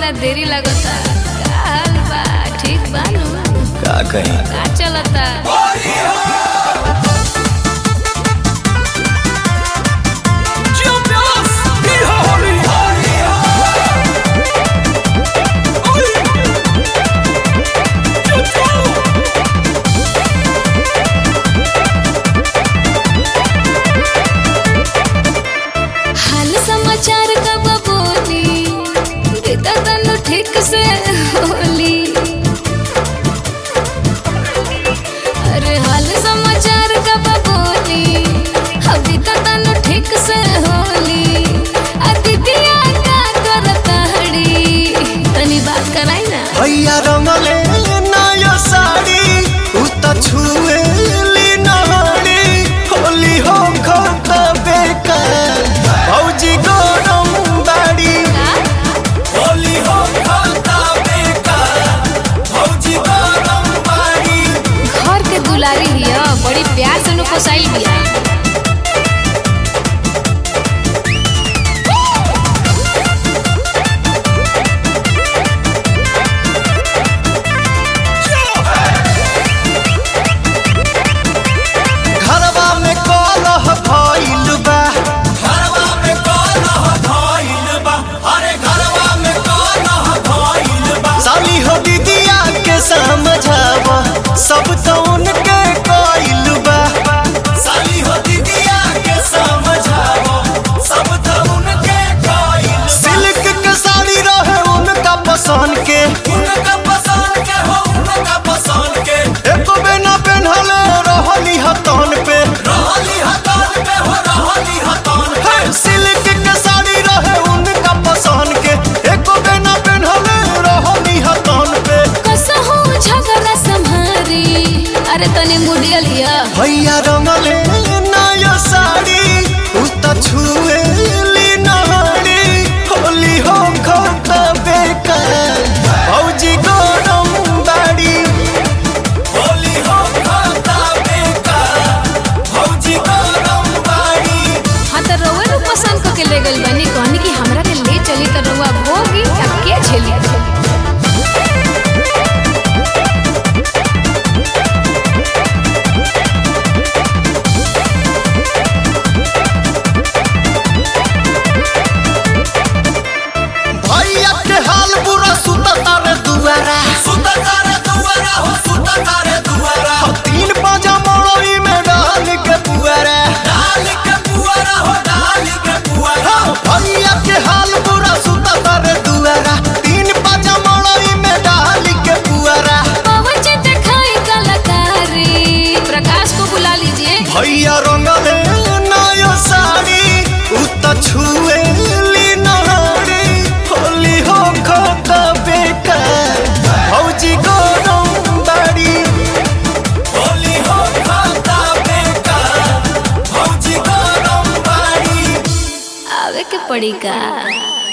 ला देरी लगता। का हाल बा? ठीक बा नु? का कहीं का चलता? हाल समाचार कब बोली बेटा तनु ठीक से होली। अरे हाल समाचार कब बोली अभी तनु ठीक से होली। दीदिया का करता हड़ी तनी बात कराई ना। भैया रंगले नया साड़ी उ त छुए ली नहाड़ी होली हो खाता बेकार भौजी गरम बाड़ी होली हो खाता बेकार भौजी गरम बाड़ी। घर के दुलारी हिया बड़ी प्यार से नु कोसाई बिया। घरवा में कलह भइल बा घरवा में कलह भइल बा अरे घरवा में कलह भइल बा। साली हो दीदिया के समझाव सब तो उनके कइल बा। साली हो दीदिया के समझाव सब तो उनके कइल। सिल्क के साड़ी रहे उनका पसंद के उनका पसंद के हो उनका पसंद के। एको बिना पेन्हले रहली हतन पे रहली हतन पे हो रहली हतन पे। सिल्क के साड़ी रहे उनका पसंद के एको बिना पेन्हले रहली हतन पे। कसहु झगड़ा संभारी अरे तनी मुडिया लिया। भैया रंगले नया साड़ी उ त छुए ली नहाड़ी होली हो खाता बेकार भौजी गरम बाड़ी होली हो खाता बेकार भौजी गरम बाड़ी। हाँ तो रउआ नु पसंद को के ले गइल बनी कहनी कि हमरा के ले चली तो रउआ भोगी अब के झेली। भैया के हाल बुरा सुता तारे दुआरा सुता तारे दुआरा हो सुता तारे दुआरा। तीन पाजा मड़ई में डाल के पुआरा हो डाल के पुआरा। भैया के हाल बुरा सुता तारे दुआरा तीन पाजा मड़ई में डाल के पुआरा। पवन जी दिखाई कलाकारी प्रकाश को बुला लीजिए। भैया रंगले नया साड़ी उ त छुए ली नहाड़ी होली हो खाता बेकार भौजी गरम बाड़ी होली हो खाता बेकार भौजी गरम बाड़ी। आवे के पड़ी का।